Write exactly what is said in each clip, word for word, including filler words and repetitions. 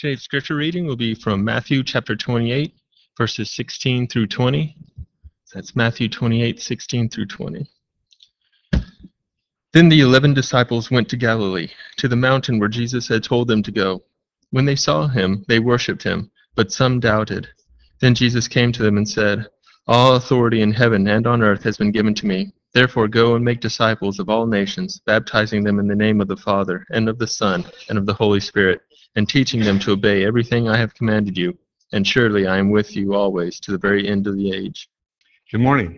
Today's scripture reading will be from Matthew chapter twenty-eight, verses sixteen through twenty. That's Matthew twenty-eight, sixteen through twenty. Then the eleven disciples went to Galilee, to the mountain where Jesus had told them to go. When they saw him, they worshipped him, but some doubted. Then Jesus came to them and said, "All authority in heaven and on earth has been given to me. Therefore go and make disciples of all nations, baptizing them in the name of the Father, and of the Son, and of the Holy Spirit, and teaching them to obey everything I have commanded you. And surely I am with you always to the very end of the age." Good morning.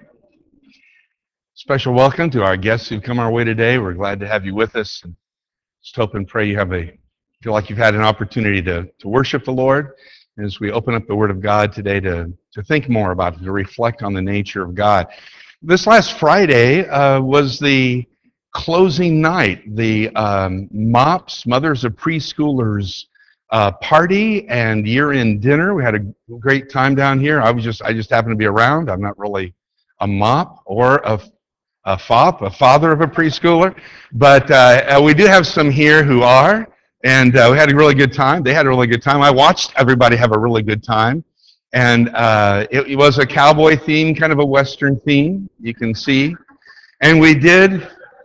Special welcome to our guests who've come our way today. We're glad to have you with us. And just hope and pray you have a feel like you've had an opportunity to, to worship the Lord as we open up the Word of God today to, to think more about it, to reflect on the nature of God. This last Friday uh, was the closing night, the um, MOPS, Mothers of Preschoolers uh, party and year-end dinner. We had a great time down here. I was just, I just happened to be around. I'm not really a MOP or a, a FOP, a father of a preschooler, but uh, we do have some here who are, and uh, we had a really good time. They had a really good time. I watched everybody have a really good time. And uh, it, it was a cowboy theme, kind of a Western theme, you can see. And we did,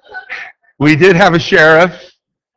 we did have a sheriff,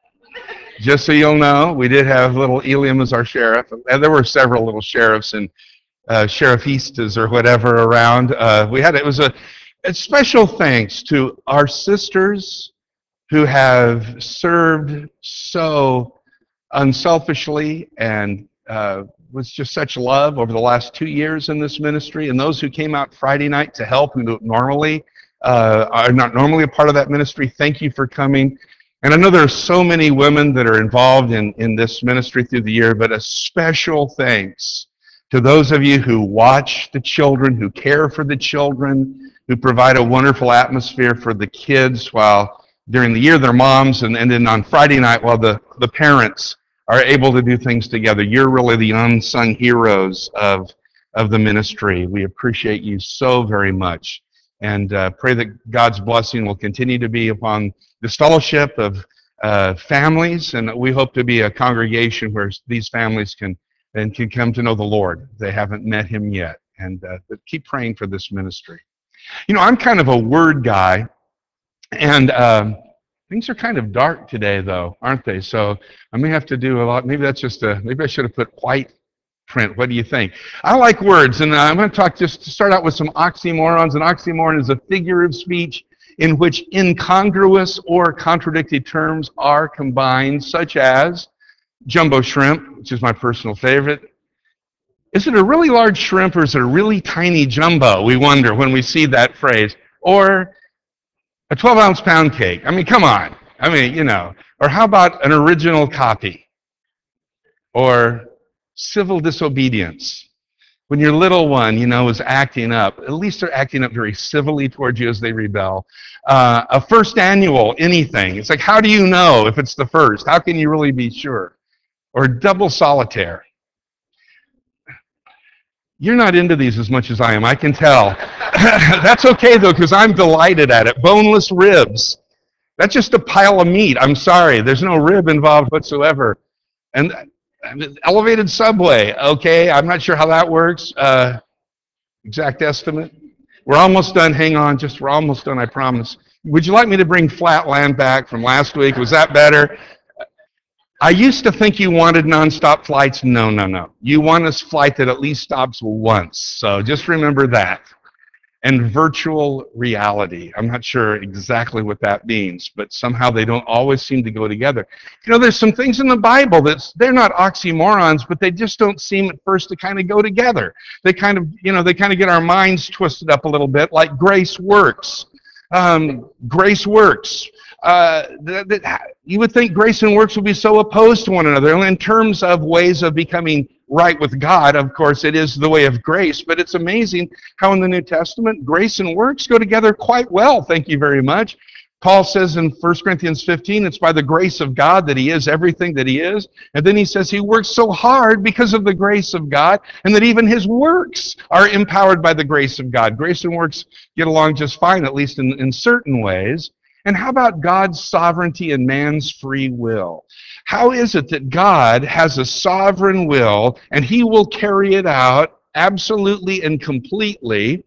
just so you'll know. We did have little Eliam as our sheriff. And there were several little sheriffs and uh, sheriffistas or whatever around. Uh, we had, it was a, a special thanks to our sisters who have served so unselfishly and uh, with just such love over the last two years in this ministry, and those who came out Friday night to help who normally uh, are not normally a part of that ministry. Thank you for coming. And I know there are so many women that are involved in, in this ministry through the year, but a special thanks to those of you who watch the children, who care for the children, who provide a wonderful atmosphere for the kids while during the year they're moms, and, and then on Friday night while the, the parents are able to do things together. You're really the unsung heroes of, of the ministry. We appreciate you so very much, and uh, pray that God's blessing will continue to be upon this fellowship of uh, families, and we hope to be a congregation where these families can and can come to know the Lord. They haven't met Him yet, and uh, but keep praying for this ministry. You know, I'm kind of a word guy, and um, things are kind of dark today, though, aren't they? So I may have to do a lot. Maybe that's just a, maybe I should have put white print. What do you think? I like words, and I'm going to talk just to start out with some oxymorons. An oxymoron is a figure of speech in which incongruous or contradictory terms are combined, such as jumbo shrimp, which is my personal favorite. Is it a really large shrimp or is it a really tiny jumbo? We wonder when we see that phrase. Or a twelve ounce pound cake. I mean, come on. I mean, you know. Or how about an original copy? Or civil disobedience. When your little one, you know, is acting up, at least they're acting up very civilly towards you as they rebel. Uh, a first annual anything. It's like, how do you know if it's the first? How can you really be sure? Or double solitaire. You're not into these as much as I am, I can tell. That's okay, though, because I'm delighted at it. Boneless ribs. That's just a pile of meat. I'm sorry. There's no rib involved whatsoever. And elevated subway. Okay, I'm not sure how that works. Uh, exact estimate. We're almost done. Hang on. Just we're almost done, I promise. Would you like me to bring Flatland back from last week? Was that better? I used to think you wanted nonstop flights. No, no, no. You want a flight that at least stops once. So just remember that. And virtual reality. I'm not sure exactly what that means, but somehow they don't always seem to go together. You know, there's some things in the Bible that's, they're not oxymorons, but they just don't seem at first to kind of go together. They kind of, you know, they kind of get our minds twisted up a little bit, like grace works. Um, grace works. Uh, that, that, you would think grace and works would be so opposed to one another. In terms of ways of becoming right with God, of course, it is the way of grace, but it's amazing how in the New Testament, grace and works go together quite well, thank you very much. Paul says in First Corinthians fifteen, it's by the grace of God that he is everything that he is. And then he says he works so hard because of the grace of God, and that even his works are empowered by the grace of God. Grace and works get along just fine, at least in, in certain ways. And how about God's sovereignty and man's free will? How is it that God has a sovereign will and he will carry it out absolutely and completely,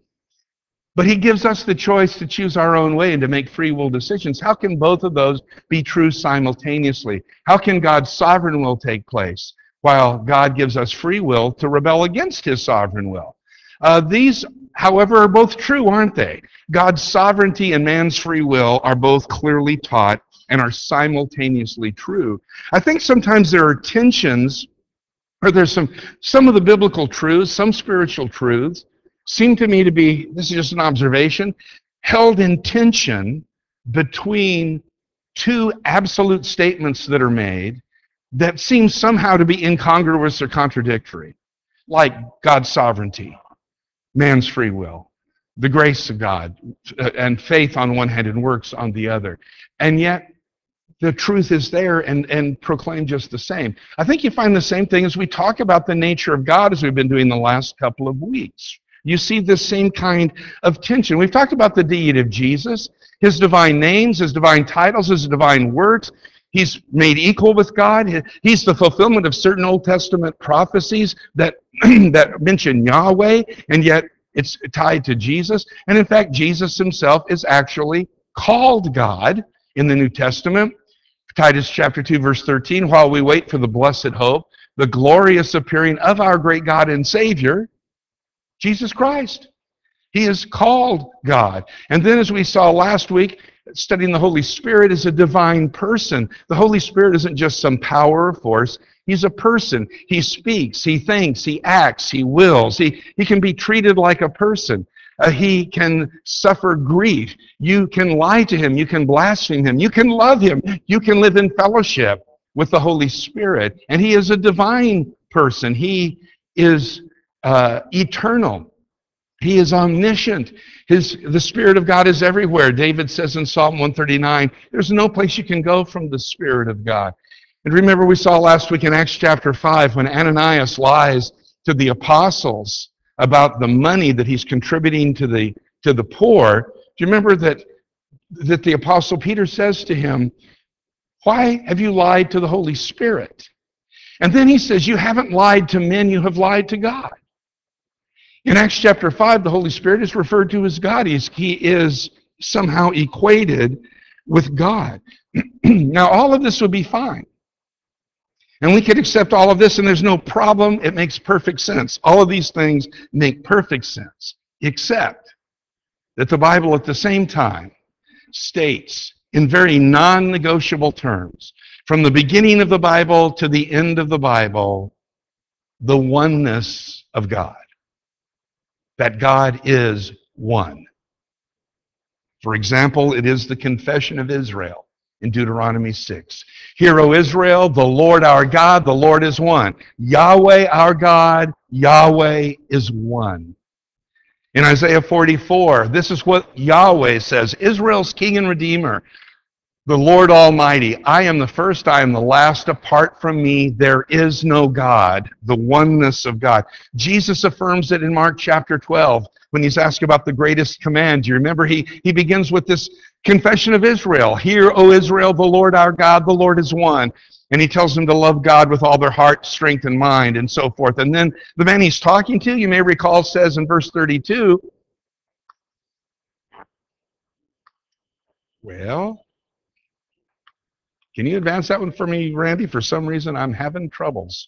but he gives us the choice to choose our own way and to make free will decisions? How can both of those be true simultaneously? How can God's sovereign will take place while God gives us free will to rebel against his sovereign will? Uh, these, however, are both true, aren't they? God's sovereignty and man's free will are both clearly taught and are simultaneously true. I think sometimes there are tensions, or there's some, some of the biblical truths, some spiritual truths, seem to me to be, this is just an observation, held in tension between two absolute statements that are made that seem somehow to be incongruous or contradictory, like God's sovereignty, man's free will, the grace of God, and faith on one hand and works on the other. And yet, the truth is there and, and proclaimed just the same. I think you find the same thing as we talk about the nature of God as we've been doing the last couple of weeks. You see this same kind of tension. We've talked about the deity of Jesus, his divine names, his divine titles, his divine works. He's made equal with God. He's the fulfillment of certain Old Testament prophecies that, that mention Yahweh, and yet it's tied to Jesus. And in fact, Jesus himself is actually called God in the New Testament. Titus chapter two, verse thirteen, while we wait for the blessed hope, the glorious appearing of our great God and Savior, Jesus Christ. He is called God. And then as we saw last week, studying the Holy Spirit is a divine person. The Holy Spirit isn't just some power or force. He's a person. He speaks, he thinks, he acts, he wills. He, he can be treated like a person. Uh, he can suffer grief. You can lie to him. You can blaspheme him. You can love him. You can live in fellowship with the Holy Spirit. And he is a divine person. He is uh, eternal. He is omniscient. His, the Spirit of God is everywhere. David says in Psalm one thirty-nine, there's no place you can go from the Spirit of God. And remember, we saw last week in Acts chapter five when Ananias lies to the apostles about the money that he's contributing to the to the poor. Do you remember that, that the Apostle Peter says to him, why have you lied to the Holy Spirit? And then he says, you haven't lied to men, you have lied to God. In Acts chapter five, the Holy Spirit is referred to as God. He's, he is somehow equated with God. Now, all of this would be fine. And we could accept all of this, and there's no problem. It makes perfect sense. All of these things make perfect sense, except that the Bible at the same time states in very non-negotiable terms, from the beginning of the Bible to the end of the Bible, the oneness of God. That God is one. For example, it is the confession of Israel in Deuteronomy six. Hear, O Israel, the Lord our God, the Lord is one. Yahweh our God, Yahweh is one. In Isaiah forty-four, this is what Yahweh says, Israel's King and Redeemer, the Lord Almighty, I am the first, I am the last. Apart from me, there is no God, the oneness of God. Jesus affirms it in Mark chapter twelve when he's asked about the greatest command. Do you remember? He, he begins with this confession of Israel. Hear, O Israel, the Lord our God, the Lord is one. And he tells them to love God with all their heart, strength, and mind, and so forth. And then the man he's talking to, you may recall, says in verse thirty-two, well, can you advance that one for me, Randy? For some reason, I'm having troubles.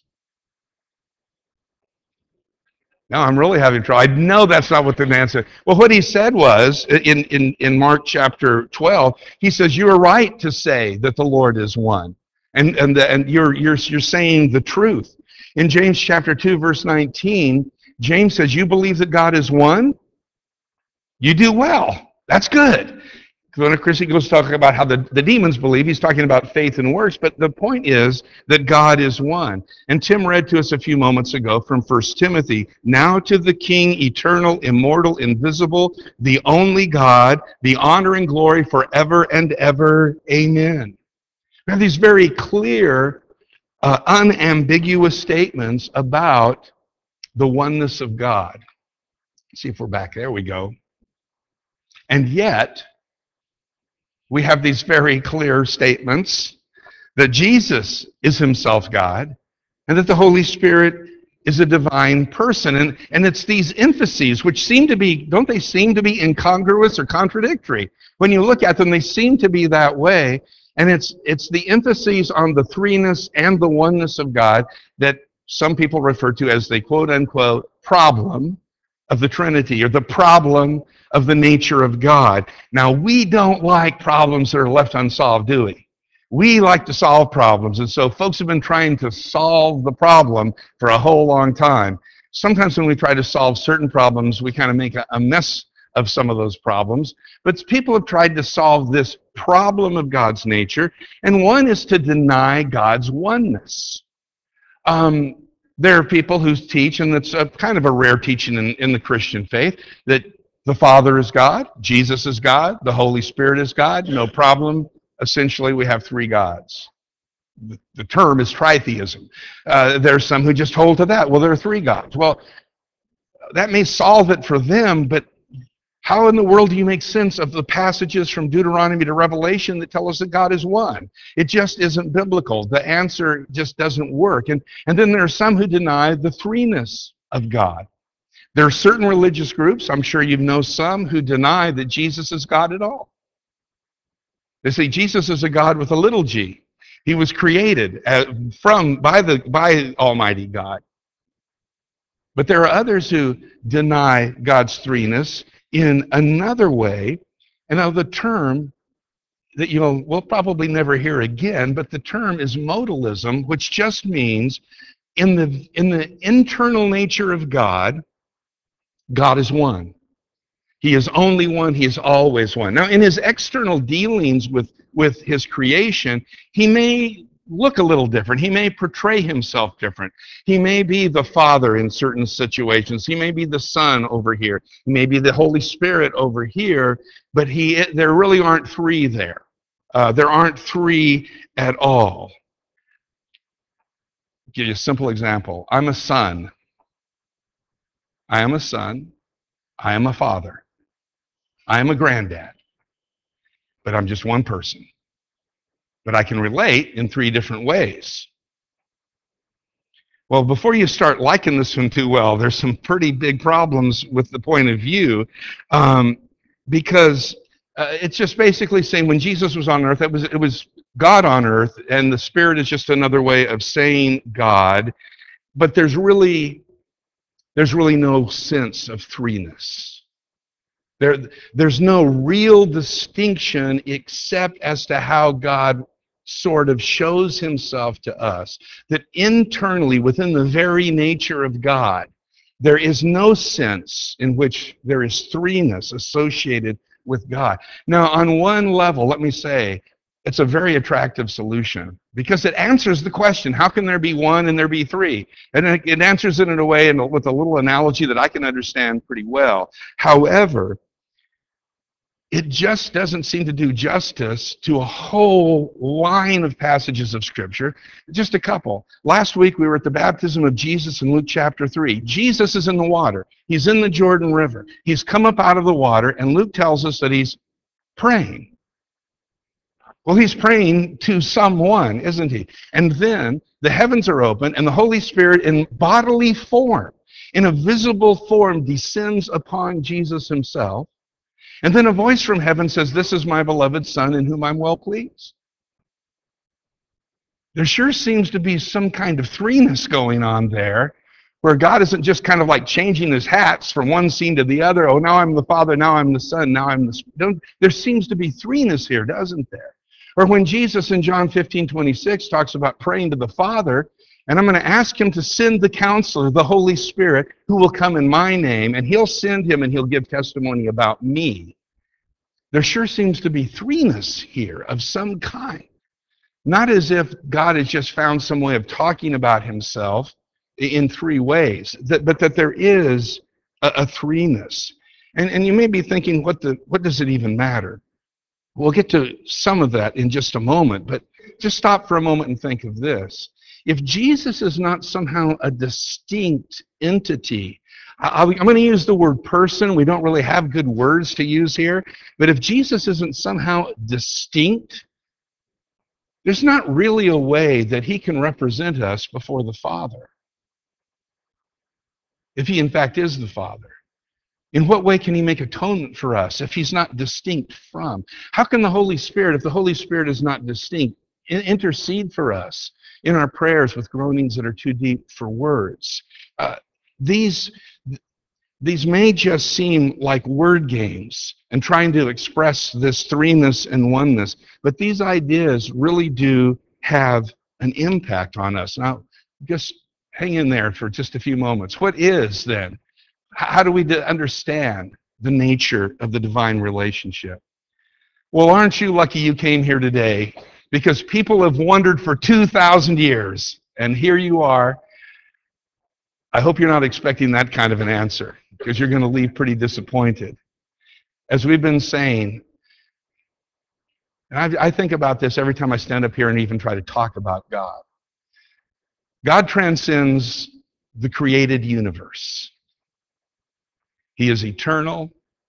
No, I'm really having trouble. I know that's not what the man said. Well, what he said was, in, in, in Mark chapter twelve, he says, you are right to say that the Lord is one. And, and, the, and you're, you're, you're saying the truth. In James chapter two, verse nineteen, James says, you believe that God is one? You do well. That's good. When Chrissy goes talking about how the, the demons believe, he's talking about faith and works, but the point is that God is one. And Tim read to us a few moments ago from First Timothy, now to the King, eternal, immortal, invisible, the only God, the honor and glory forever and ever. Amen. We have these very clear, uh, unambiguous statements about the oneness of God. Let's see if we're back. There we go. And yet, we have these very clear statements that Jesus is himself God, and that the Holy Spirit is a divine person. And, and it's these emphases which seem to be, don't they seem to be incongruous or contradictory? When you look at them, they seem to be that way. And it's it's the emphases on the threeness and the oneness of God that some people refer to as the quote-unquote problem of the Trinity, or the problem of the nature of God. Now, we don't like problems that are left unsolved, do we? We like to solve problems, and so folks have been trying to solve the problem for a whole long time. Sometimes when we try to solve certain problems, we kind of make a, a mess of some of those problems, but people have tried to solve this problem of God's nature, and one is to deny God's oneness. Um, there are people who teach, and it's a kind of a rare teaching in, in the Christian faith, that the Father is God, Jesus is God, the Holy Spirit is God, no problem. Essentially, we have three gods. The, the term is tritheism. Uh, there's some who just hold to that. Well, there are three gods. Well, that may solve it for them, but how in the world do you make sense of the passages from Deuteronomy to Revelation that tell us that God is one? It just isn't biblical. The answer just doesn't work. And, and then there are some who deny the threeness of God. There are certain religious groups, I'm sure you know some, who deny that Jesus is God at all. They say Jesus is a God with a little g. He was created from by the by Almighty God. But there are others who deny God's threeness in another way. And now the term that you'll we'll probably never hear again, but the term is modalism, which just means in the in the internal nature of God, God is one. He is only one. He is always one. Now, in his external dealings with, with his creation, he may look a little different. He may portray himself different. He may be the Father in certain situations. He may be the Son over here. He may be the Holy Spirit over here. But he, there really aren't three there. Uh, there aren't three at all. I'll give you a simple example. I'm a son. I am a son. I am a father. I am a granddad, but I'm just one person. But I can relate in three different ways. Well, before you start liking this one too well, there's some pretty big problems with the point of view, um, because uh, it's just basically saying when Jesus was on earth, it was, it was God on earth, and the Spirit is just another way of saying God, but there's really, there's really no sense of threeness. There, there's no real distinction except as to how God sort of shows himself to us. That internally, within the very nature of God, there is no sense in which there is threeness associated with God. Now, on one level, let me say, it's a very attractive solution because it answers the question, how can there be one and there be three? And it, it answers it in a way and with a little analogy that I can understand pretty well. However, it just doesn't seem to do justice to a whole line of passages of Scripture. Just a couple. Last week we were at the baptism of Jesus in Luke chapter three. Jesus is in the water. He's in the Jordan River. He's come up out of the water, and Luke tells us that he's praying. Well, he's praying to someone, isn't he? And then the heavens are open, and the Holy Spirit in bodily form, in a visible form, descends upon Jesus himself. And then a voice from heaven says, "This is my beloved Son in whom I'm well pleased." There sure seems to be some kind of threeness going on there, where God isn't just kind of like changing his hats from one scene to the other. Oh, now I'm the Father, now I'm the Son, now I'm the Spirit. There seems to be threeness here, doesn't there? Or when Jesus in John fifteen twenty-six talks about praying to the Father, and I'm going to ask him to send the Counselor, the Holy Spirit, who will come in my name, and he'll send him and he'll give testimony about me. There sure seems to be threeness here of some kind. Not as if God has just found some way of talking about himself in three ways, that, but that there is a, a threeness. And, and you may be thinking, what, the, what does it even matter? We'll get to some of that in just a moment, but just stop for a moment and think of this. If Jesus is not somehow a distinct entity, I, I'm going to use the word person. We don't really have good words to use here, but if Jesus isn't somehow distinct, there's not really a way that he can represent us before the Father, if he in fact is the Father. In what way can he make atonement for us if he's not distinct from? How can the Holy Spirit, if the Holy Spirit is not distinct, intercede for us in our prayers with groanings that are too deep for words? Uh, these, these may just seem like word games and trying to express this threeness and oneness, but these ideas really do have an impact on us. Now, just hang in there for just a few moments. What is, then, how do we understand the nature of the divine relationship? Well, aren't you lucky you came here today? Because people have wondered for two thousand years, and here you are. I hope you're not expecting that kind of an answer, because you're going to leave pretty disappointed. As we've been saying, and I, I think about this every time I stand up here and even try to talk about God. God transcends the created universe. He is eternal.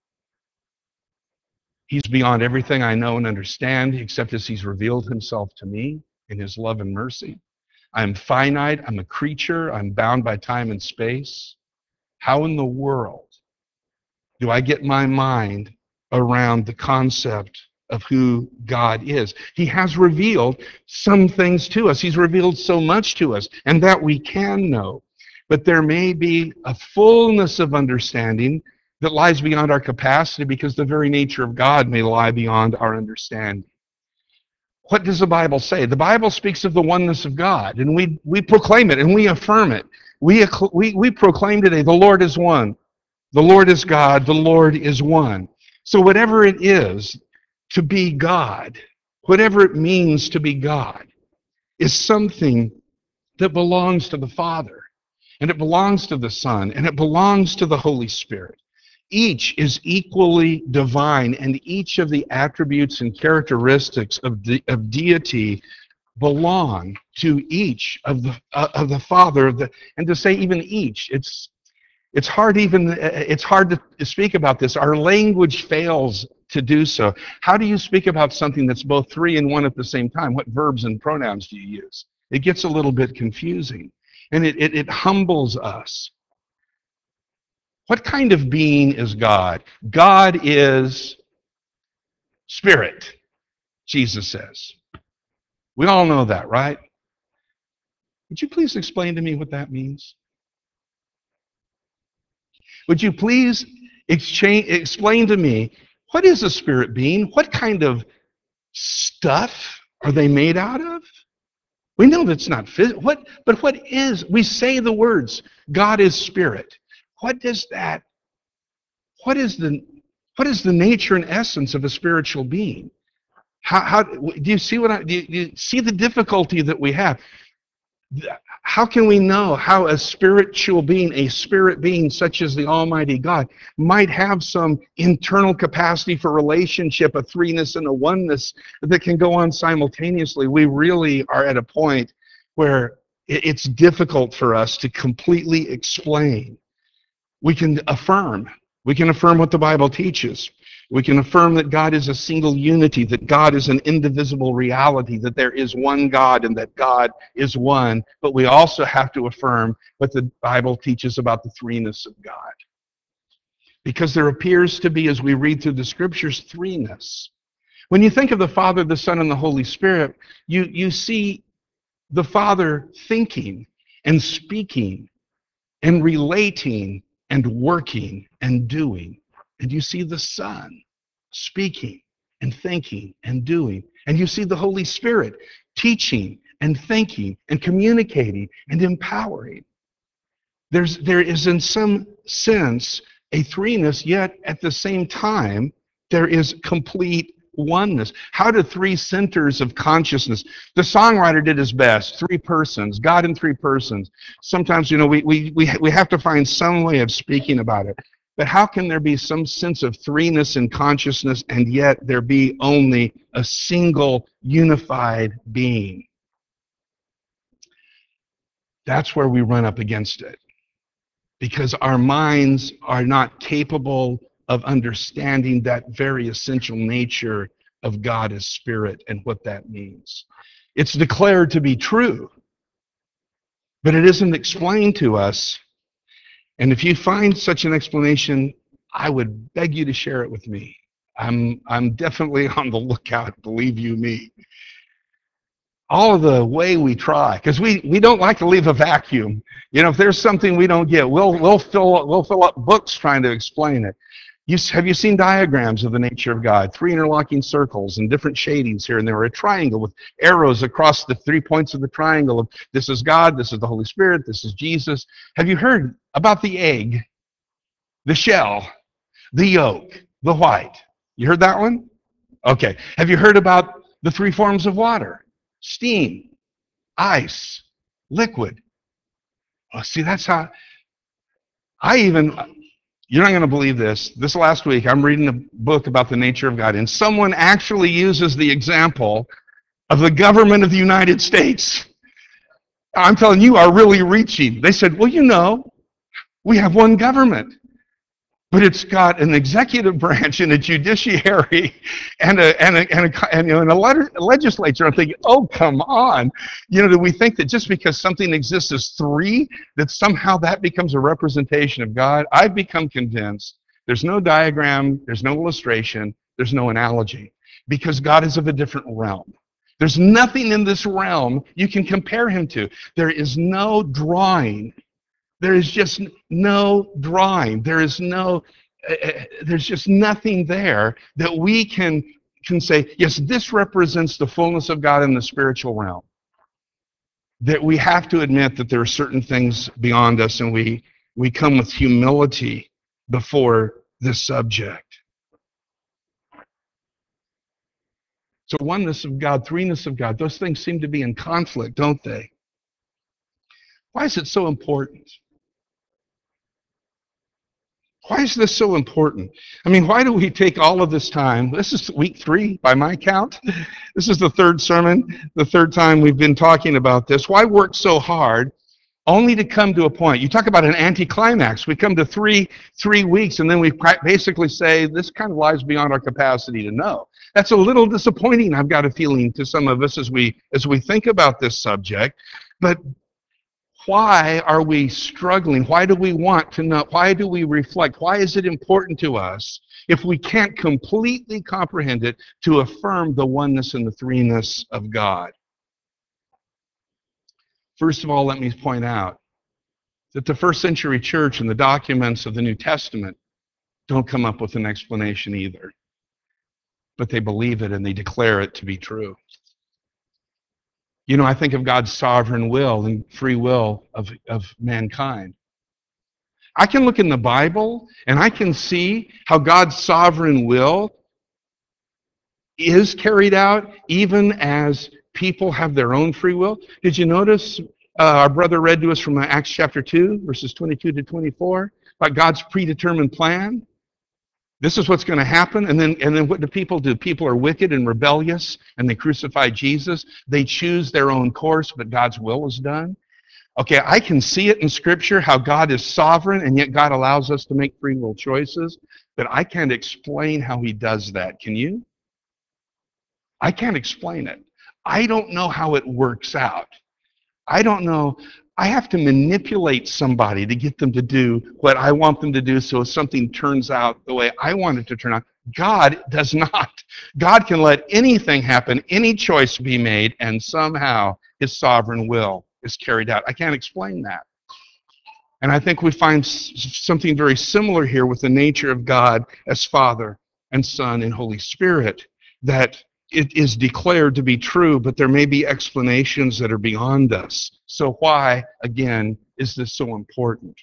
He's beyond everything I know and understand, except as he's revealed himself to me in his love and mercy. I'm finite. I'm a creature. I'm bound by time and space. How in the world do I get my mind around the concept of who God is? He has revealed some things to us. He's revealed so much to us, and that we can know. But there may be a fullness of understanding that lies beyond our capacity, because the very nature of God may lie beyond our understanding. What does the Bible say? The Bible speaks of the oneness of God, and we, we proclaim it and we affirm it. We, we, we proclaim today, the Lord is one. The Lord is God. The Lord is one. So whatever it is to be God, whatever it means to be God, is something that belongs to the Father, and it belongs to the Son, and it belongs to the Holy Spirit. Each is equally divine, and each of the attributes and characteristics of, de- of deity belong to each of the uh, of the Father. Of the, and to say even each, it's it's hard even it's hard to speak about this. Our language fails to do so. How do you speak about something that's both three and one at the same time? What verbs and pronouns do you use? It gets a little bit confusing, and it it, it humbles us. What kind of being is God? God is spirit, Jesus says. We all know that, right? Would you please explain to me what that means? Would you please exchange, explain to me, what is a spirit being? What kind of stuff are they made out of? We know that's not physical. What, but what is, we say the words, God is spirit. What does that, what is the, what is the nature and essence of a spiritual being? How, how do you see what I, do you, do you see the difficulty that we have? How can we know how a spiritual being, a spirit being such as the Almighty God, might have some internal capacity for relationship, a threeness and a oneness that can go on simultaneously? We really are at a point where it's difficult for us to completely explain. We can affirm. We can affirm what the Bible teaches. We can affirm that God is a single unity, that God is an indivisible reality, that there is one God and that God is one. But we also have to affirm what the Bible teaches about the threeness of God. Because there appears to be, as we read through the Scriptures, threeness. When you think of the Father, the Son, and the Holy Spirit, you, you see the Father thinking and speaking and relating and working and doing. And you see the Son speaking and thinking and doing. And you see the Holy Spirit teaching and thinking and communicating and empowering. There's, there is in some sense a threeness, yet at the same time, there is complete oneness. How do three centers of consciousness? The songwriter did his best. Three persons, God in three persons. Sometimes, you know, we, we, we, we have to find some way of speaking about it. But how can there be some sense of threeness in consciousness and yet there be only a single unified being? That's where we run up against it. Because our minds are not capable of understanding that very essential nature of God as spirit and what that means. It's declared to be true, but it isn't explained to us. And if you find such an explanation, I would beg you to share it with me. I'm, I'm definitely on the lookout, believe you me. All of the way we try, because we, we don't like to leave a vacuum. You know, if there's something we don't get, we'll, we'll, fill, we'll fill up books trying to explain it. You, have you seen diagrams of the nature of God? Three interlocking circles and different shadings here and there, or a triangle with arrows across the three points of the triangle of this is God, this is the Holy Spirit, this is Jesus. Have you heard about the egg, the shell, the yolk, the white? You heard that one? Okay. Have you heard about the three forms of water? Steam, ice, liquid. Oh, see, that's how I even, you're not going to believe this. This last week, I'm reading a book about the nature of God, and someone actually uses the example of the government of the United States. I'm telling you, are really reaching. They said, well, you know, we have one government, but it's got an executive branch and a judiciary and a and a and a, and, you know, and a, letter, a legislature. I'm thinking, oh, come on. You know, do we think that just because something exists as three, that somehow that becomes a representation of God? I've become convinced there's no diagram, there's no illustration, there's no analogy, because God is of a different realm. There's nothing in this realm you can compare him to. There is no drawing. There is just no drawing. There is no, uh, there's just nothing there that we can, can say, yes, this represents the fullness of God in the spiritual realm. That we have to admit that there are certain things beyond us, and we, we come with humility before this subject. So oneness of God, threeness of God, those things seem to be in conflict, don't they? Why is it so important? Why is this so important? I mean, why do we take all of this time? This is week three by my count. This is the third sermon, the third time we've been talking about this. Why work so hard only to come to a point? You talk about an anticlimax. We come to three, three weeks and then we basically say this kind of lies beyond our capacity to know. That's a little disappointing, I've got a feeling, to some of us as we as we think about this subject. But why are we struggling? Why do we want to know? Why do we reflect? Why is it important to us if we can't completely comprehend it to affirm the oneness and the threeness of God? First of all, let me point out that the first century church and the documents of the New Testament don't come up with an explanation either. But they believe it and they declare it to be true. You know, I think of God's sovereign will and free will of, of mankind. I can look in the Bible and I can see how God's sovereign will is carried out even as people have their own free will. Did you notice uh, our brother read to us from Acts chapter two, verses twenty-two to twenty-four, about God's predetermined plan? This is what's going to happen. And then, and then what do people do? People are wicked and rebellious, and they crucify Jesus. They choose their own course, but God's will is done. Okay, I can see it in Scripture, how God is sovereign, and yet God allows us to make free will choices. But I can't explain how he does that. Can you? I can't explain it. I don't know how it works out. I don't know. I have to manipulate somebody to get them to do what I want them to do so something turns out the way I want it to turn out. God does not. God can let anything happen, any choice be made, and somehow his sovereign will is carried out. I can't explain that. And I think we find something very similar here with the nature of God as Father and Son and Holy Spirit, that it is declared to be true, but there may be explanations that are beyond us. So why, again, is this so important?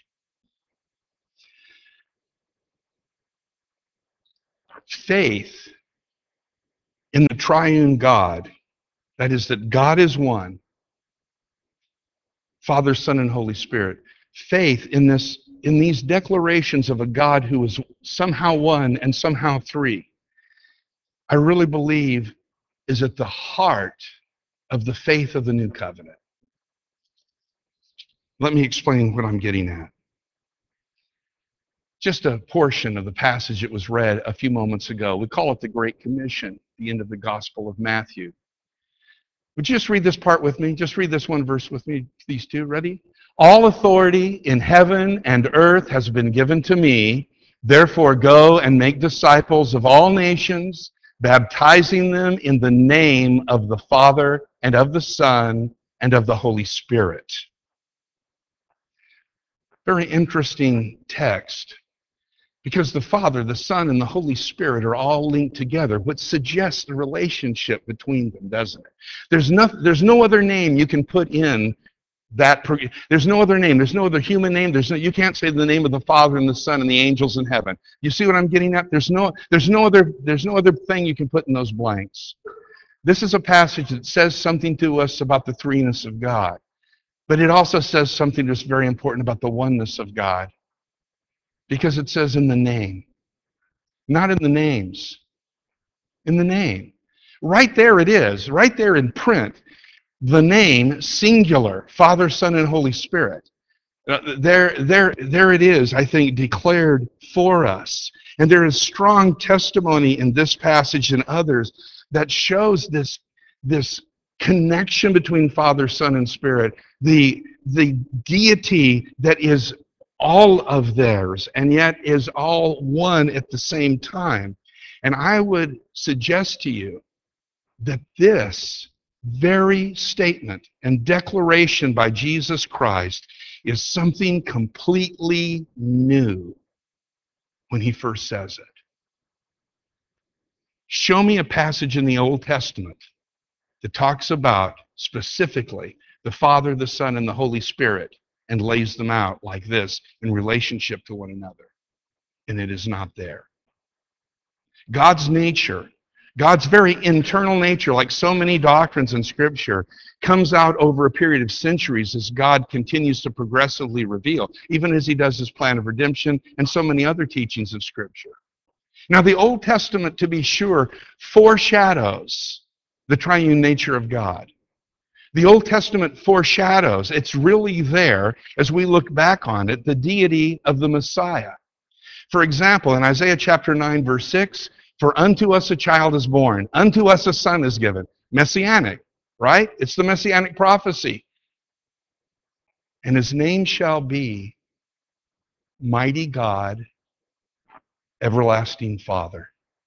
Faith in the triune God, that is, that God is one, Father, Son, and Holy Spirit. Faith in this, in these declarations of a God who is somehow one and somehow three, I really believe is at the heart of the faith of the new covenant. Let me explain what I'm getting at. Just a portion of the passage that was read a few moments ago. We call it the Great Commission, the end of the Gospel of Matthew. Would you just read this part with me? Just read this one verse with me, these two. Ready? All authority in heaven and earth has been given to me. Therefore, go and make disciples of all nations, baptizing them in the name of the Father and of the Son and of the Holy Spirit. Very interesting text, because the Father, the Son, and the Holy Spirit are all linked together, which suggests a relationship between them, doesn't it? There's no, there's no other name you can put in that. There's no other name. There's no other human name. There's no, you can't say the name of the Father and the Son and the angels in heaven. You see what I'm getting at? There's no, there's no other, there's no other thing you can put in those blanks. This is a passage that says something to us about the threeness of God, but it also says something that's very important about the oneness of God. Because it says in the name. Not in the names. In the name. Right there it is. Right there in print. The name, singular, Father, Son, and Holy Spirit. Uh, there, there, there it is, I think, declared for us. And there is strong testimony in this passage and others that shows this, this connection between Father, Son, and Spirit. The, the deity that is all of theirs, and yet is all one at the same time. And I would suggest to you that this very statement and declaration by Jesus Christ is something completely new when he first says it. Show me a passage in the Old Testament that talks about specifically the Father, the Son, and the Holy Spirit, and lays them out like this in relationship to one another. And it is not there. God's nature, God's very internal nature, like so many doctrines in Scripture, comes out over a period of centuries as God continues to progressively reveal, even as he does his plan of redemption and so many other teachings of Scripture. Now, the Old Testament, to be sure, foreshadows the triune nature of God. The Old Testament foreshadows, it's really there as we look back on it, the deity of the Messiah. For example, in Isaiah chapter nine, verse six, for unto us a child is born, unto us a son is given. Messianic, right? It's the Messianic prophecy. And his name shall be Mighty God, Everlasting Father.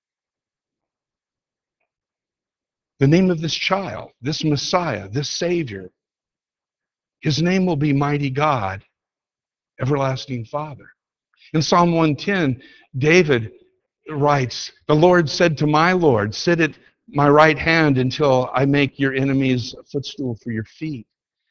The name of this child, this Messiah, this Savior, his name will be Mighty God, Everlasting Father. In Psalm one ten, David writes, the Lord said to my Lord, sit at my right hand until I make your enemies a footstool for your feet.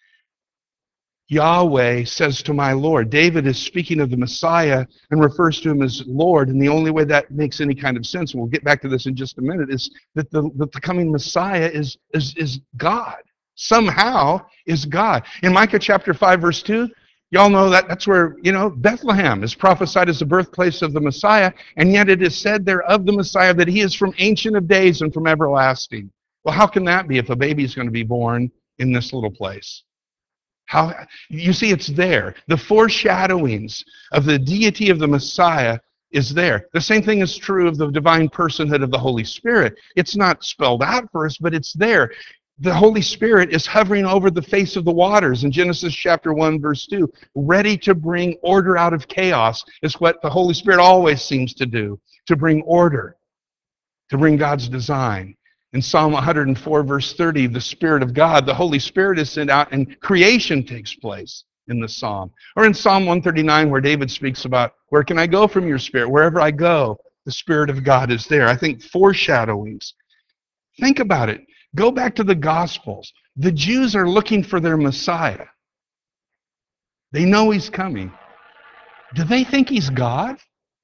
Yahweh says to my Lord. David is speaking of the Messiah and refers to him as Lord, and the only way that makes any kind of sense, and we'll get back to this in just a minute, is that the, that the coming Messiah is, is, is God. Somehow is God. In Micah chapter five, verse two, y'all know that that's where, you know, Bethlehem is prophesied as the birthplace of the Messiah, and yet it is said there of the Messiah that he is from Ancient of Days and from everlasting. Well, how can that be if a baby is going to be born in this little place? How, you see, it's there. The foreshadowings of the deity of the Messiah is there. The same thing is true of the divine personhood of the Holy Spirit. It's not spelled out for us, but it's there. The Holy Spirit is hovering over the face of the waters in Genesis chapter one, verse two, ready to bring order out of chaos, is what the Holy Spirit always seems to do, to bring order, to bring God's design. In Psalm one hundred four, verse thirty, the Spirit of God, the Holy Spirit is sent out and creation takes place in the psalm. Or in Psalm one thirty-nine, where David speaks about, where can I go from your Spirit? Wherever I go, the Spirit of God is there. I think foreshadowings. Think about it. Go back to the Gospels. The Jews are looking for their Messiah. They know he's coming. Do they think he's God?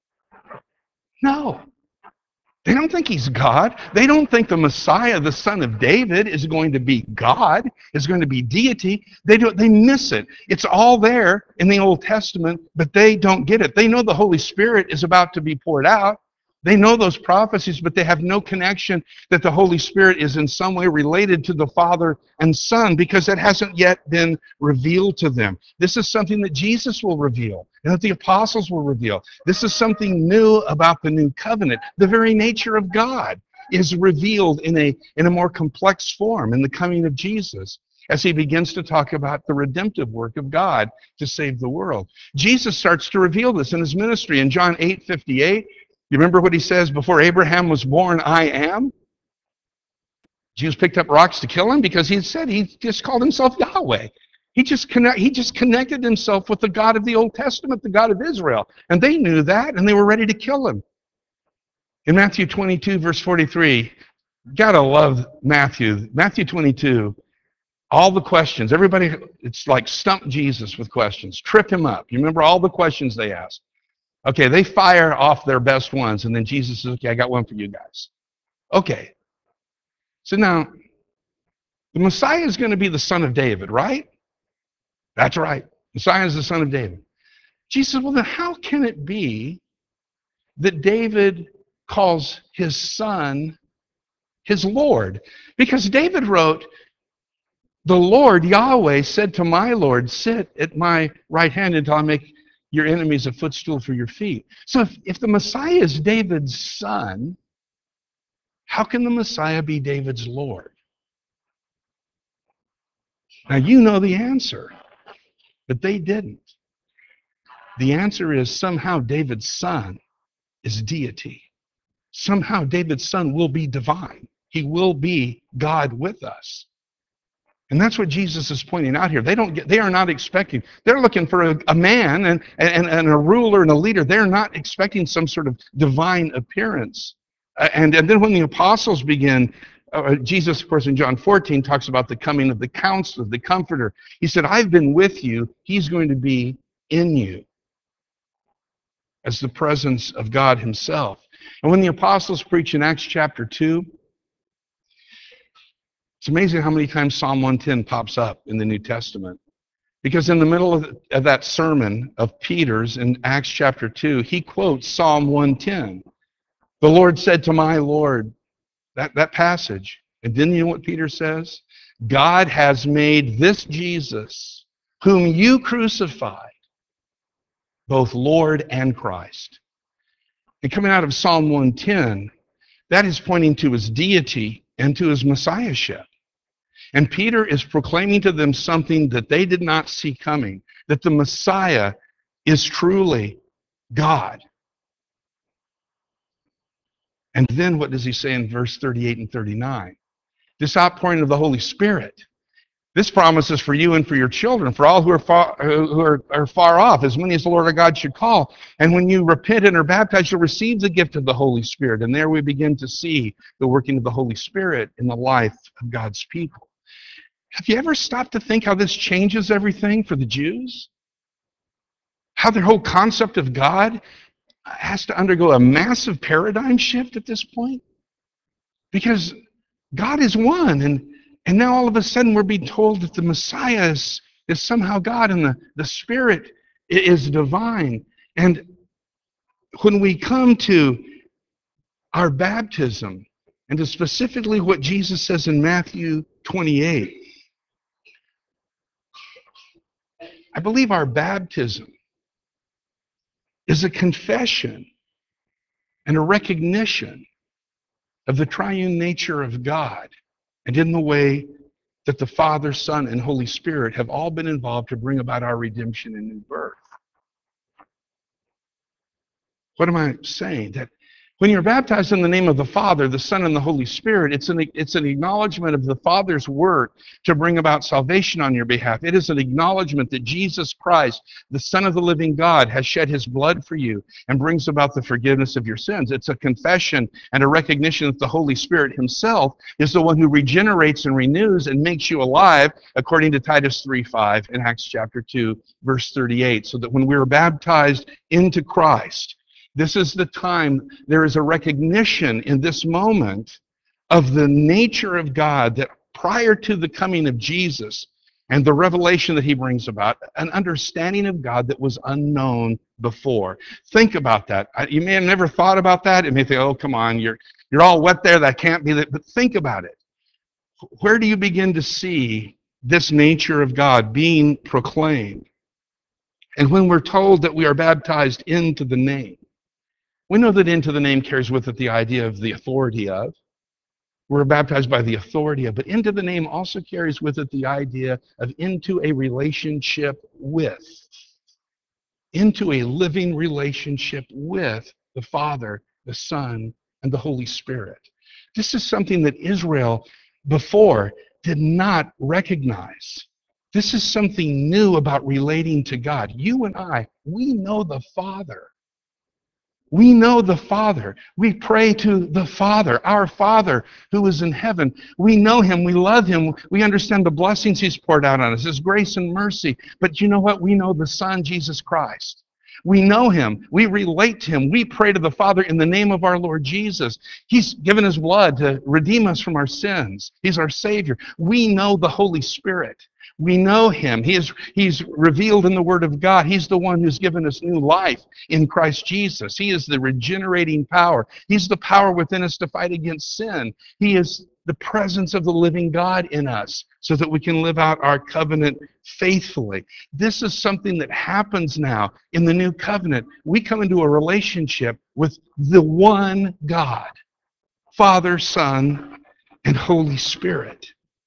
No. They don't think he's God. They don't think the Messiah, the Son of David, is going to be God, is going to be deity. They do, they miss it. It's all there in the Old Testament, but they don't get it. They know the Holy Spirit is about to be poured out. They know those prophecies, but they have no connection that the Holy Spirit is in some way related to the Father and Son, because it hasn't yet been revealed to them. This is something that Jesus will reveal and that the apostles will reveal. This is something new about the new covenant, the very nature of God. is revealed in a, in a more complex form in the coming of Jesus, as he begins to talk about the redemptive work of God to save the world. Jesus starts to reveal this in his ministry. In John eight fifty-eight, you remember what he says? Before Abraham was born, I am. Jews picked up rocks to kill him because he said he just called himself Yahweh. He just, connect, he just connected himself with the God of the Old Testament, the God of Israel. And they knew that, and they were ready to kill him. In Matthew twenty-two, verse forty-three, gotta love Matthew. Matthew twenty-two, all the questions. Everybody, it's like stump Jesus with questions. Trip him up. You remember all the questions they asked. Okay, they fire off their best ones, and then Jesus says, okay, I got one for you guys. Okay. So now, the Messiah is going to be the son of David, right? That's right. Messiah is the son of David. Jesus said, well, then how can it be that David calls his son his Lord? Because David wrote, the Lord, Yahweh, said to my Lord, sit at my right hand until I make your enemies a footstool for your feet. So if, if the Messiah is David's son, how can the Messiah be David's Lord? Now you know the answer, but they didn't. The answer is somehow David's son is deity. Somehow David's son will be divine. He will be God with us. And that's what Jesus is pointing out here. They don't get, they are not expecting, they're looking for a, a man and, and, and a ruler and a leader. They're not expecting some sort of divine appearance. Uh, and, and then when the apostles begin, uh, Jesus, of course, in John fourteen, talks about the coming of the counselor, the comforter. He said, I've been with you. He's going to be in you as the presence of God himself. And when the apostles preach in Acts chapter two, it's amazing how many times Psalm one ten pops up in the New Testament. Because in the middle of, of that sermon of Peter's in Acts chapter two, he quotes Psalm one ten. The Lord said to my Lord, that, that passage. And then you know what Peter says? God has made this Jesus, whom you crucified, both Lord and Christ. And coming out of Psalm one ten, that is pointing to his deity and to his messiahship. And Peter is proclaiming to them something that they did not see coming, that the Messiah is truly God. And then what does he say in verse thirty-eight and thirty-nine? This outpouring of the Holy Spirit. This promise is for you and for your children, for all who are far, who are, are far off, as many as the Lord our God should call. And when you repent and are baptized, you'll receive the gift of the Holy Spirit. And there we begin to see the working of the Holy Spirit in the life of God's people. Have you ever stopped to think how this changes everything for the Jews? How their whole concept of God has to undergo a massive paradigm shift at this point? Because God is one, and, and now all of a sudden we're being told that the Messiah is, is somehow God, and the, the Spirit is divine. And when we come to our baptism, and to specifically what Jesus says in Matthew twenty-eight, I believe our baptism is a confession and a recognition of the triune nature of God, and in the way that the Father, Son, and Holy Spirit have all been involved to bring about our redemption and new birth. What am I saying? That when you're baptized in the name of the Father, the Son, and the Holy Spirit, it's an, it's an acknowledgement of the Father's work to bring about salvation on your behalf. It is an acknowledgement that Jesus Christ, the Son of the living God, has shed his blood for you and brings about the forgiveness of your sins. It's a confession and a recognition that the Holy Spirit himself is the one who regenerates and renews and makes you alive, according to Titus three five in Acts chapter two, verse thirty-eight. So that when we are baptized into Christ, this is the time there is a recognition in this moment of the nature of God, that prior to the coming of Jesus and the revelation that he brings about, an understanding of God that was unknown before. Think about that. You may have never thought about that. You may think, oh, come on, you're, you're all wet there. That can't be that. But think about it. Where do you begin to see this nature of God being proclaimed? And when we're told that we are baptized into the name, we know that into the name carries with it the idea of the authority of. We're baptized by the authority of, but into the name also carries with it the idea of into a relationship with, into a living relationship with the Father, the Son, and the Holy Spirit. This is something that Israel before did not recognize. This is something new about relating to God. You and I, we know the Father. We know the Father. We pray to the Father, our Father who is in heaven. We know him. We love him. We understand the blessings he's poured out on us, his grace and mercy. But you know what? We know the Son, Jesus Christ. We know him. We relate to him. We pray to the Father in the name of our Lord Jesus. He's given his blood to redeem us from our sins. He's our Savior. We know the Holy Spirit. We know him. He is, he's revealed in the Word of God. He's the one who's given us new life in Christ Jesus. He is the regenerating power. He's the power within us to fight against sin. He is the presence of the living God in us so that we can live out our covenant faithfully. This is something that happens now in the new covenant. We come into a relationship with the one God, Father, Son, and Holy Spirit.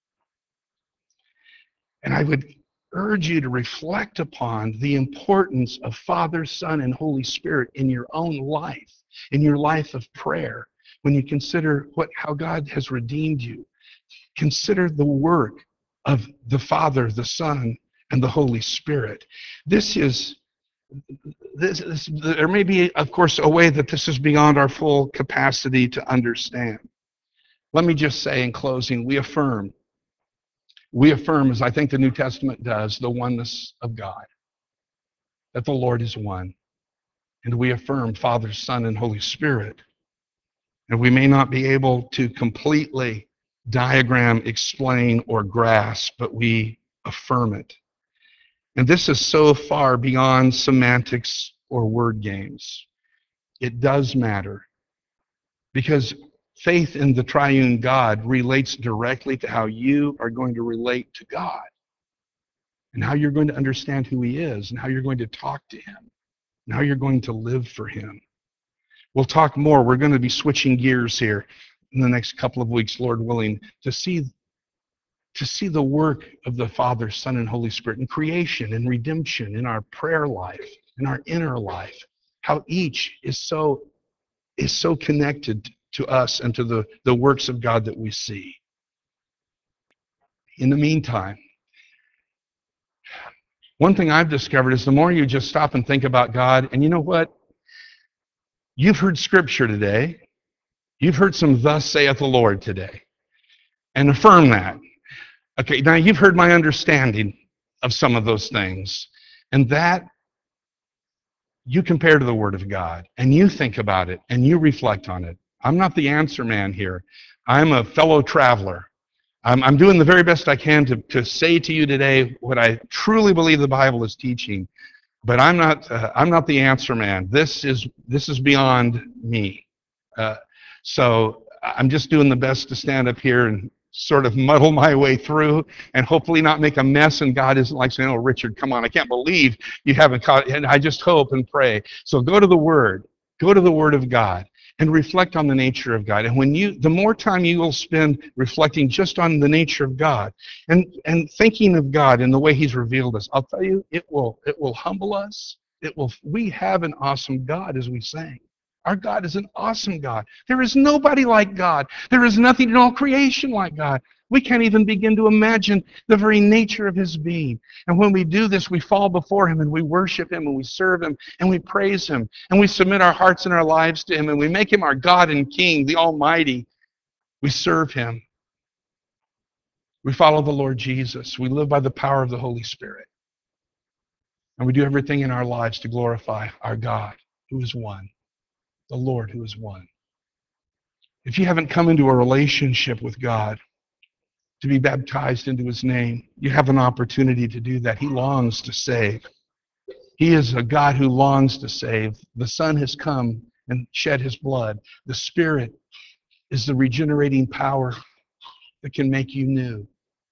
And I would urge you to reflect upon the importance of Father, Son, and Holy Spirit in your own life, in your life of prayer. When you consider what how God has redeemed you, consider the work of the Father, the Son, and the Holy Spirit. This is, this, this, there may be, of course, a way that this is beyond our full capacity to understand. Let me just say in closing, we affirm We affirm, as I think the New Testament does, the oneness of God, that the Lord is one. And we affirm Father, Son, and Holy Spirit. And we may not be able to completely diagram, explain, or grasp, but we affirm it. And this is so far beyond semantics or word games. It does matter, because faith in the triune God relates directly to how you are going to relate to God, and how you're going to understand who he is, and how you're going to talk to him, and how you're going to live for him. We'll talk more. We're going to be switching gears here in the next couple of weeks, Lord willing, to see, to see the work of the Father, Son, and Holy Spirit in creation, in redemption, in our prayer life, in our inner life, how each is so, is so connected to us and to the, the works of God that we see. In the meantime, one thing I've discovered is the more you just stop and think about God, and you know what? You've heard Scripture today. You've heard some "Thus saith the Lord" today. And affirm that. Okay, now you've heard my understanding of some of those things. And that you compare to the Word of God, and you think about it, and you reflect on it. I'm not the answer man here. I'm a fellow traveler. I'm, I'm doing the very best I can to, to say to you today what I truly believe the Bible is teaching. But I'm not. Uh, I'm not the answer man. This is this is beyond me. Uh, so I'm just doing the best to stand up here and sort of muddle my way through, and hopefully not make a mess. And God isn't like saying, "Oh, Richard, come on! I can't believe you haven't caught." And I just hope and pray. So go to the Word. Go to the Word of God and reflect on the nature of God. And when you, the more time you will spend reflecting just on the nature of God and, and thinking of God and the way he's revealed us, I'll tell you, it will, it will humble us. It will, we have an awesome God, as we sang. Our God is an awesome God. There is nobody like God. There is nothing in all creation like God. We can't even begin to imagine the very nature of his being. And when we do this, we fall before him and we worship him and we serve him and we praise him and we submit our hearts and our lives to him and we make him our God and King, the Almighty. We serve him. We follow the Lord Jesus. We live by the power of the Holy Spirit. And we do everything in our lives to glorify our God, who is one, the Lord who is one. If you haven't come into a relationship with God, to be baptized into his name, you have an opportunity to do that. He longs to save. He is a God who longs to save. The Son has come and shed his blood. The Spirit is the regenerating power that can make you new.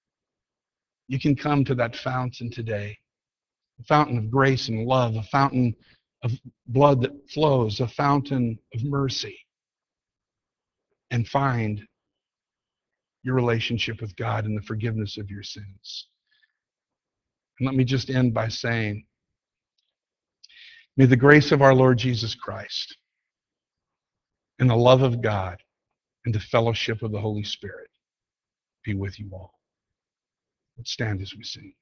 You can come to that fountain today, a fountain of grace and love, a fountain of blood that flows, a fountain of mercy, and find your relationship with God and the forgiveness of your sins. And let me just end by saying, may the grace of our Lord Jesus Christ and the love of God and the fellowship of the Holy Spirit be with you all. Let's stand as we sing.